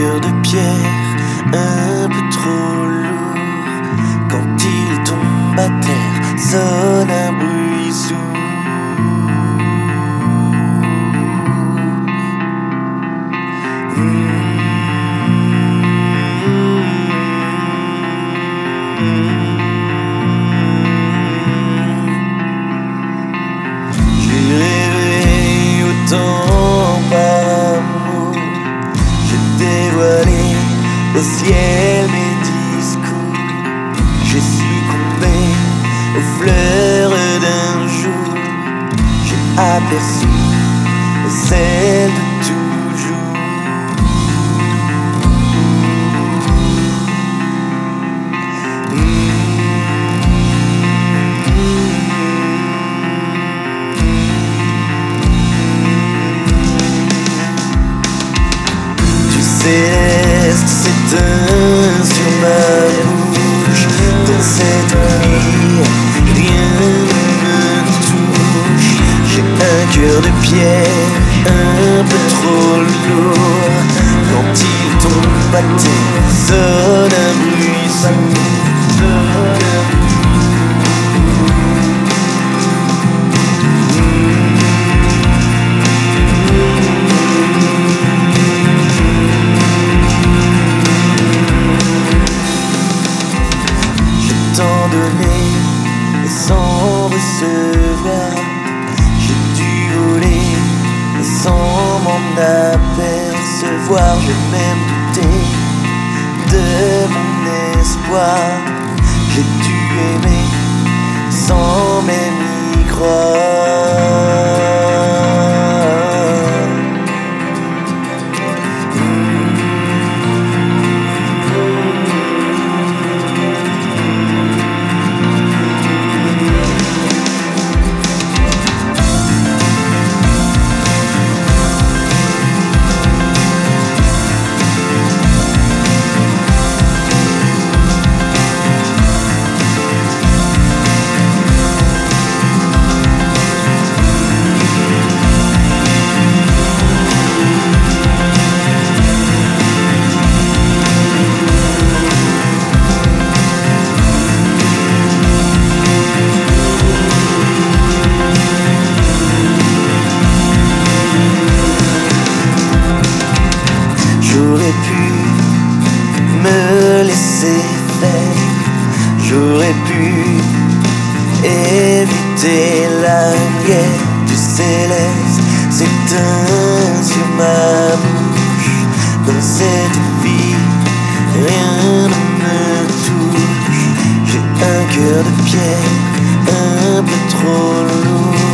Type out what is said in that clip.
cœur de pierre, un peu trop lourd. Quand il tombe à terre, sonne un bruit sourd. J'ai rêvé autant par amour, j'ai dévoilé au ciel mes discours. J'ai succombé aux fleurs d'un jour, j'ai aperçu celle de toujours. Du céleste s'éteint sur ma bouche. Dans cette vie, rien ne me touche. J'ai un cœur de pierre, un peu trop lourd. Quand il tombe à terre, sonne un bruit sourd. Tant donné et sans recevoir, j'ai dû voler et sans m'en apercevoir. J'ai même douté de mon espoir, j'ai dû aimer sans même y croire. J'aurais pu me laisser faire, j'aurais pu éviter la guerre. Du céleste s'éteint sur ma bouche. Dans cette vie, rien ne me touche. J'ai un cœur de pierre, un peu trop lourd.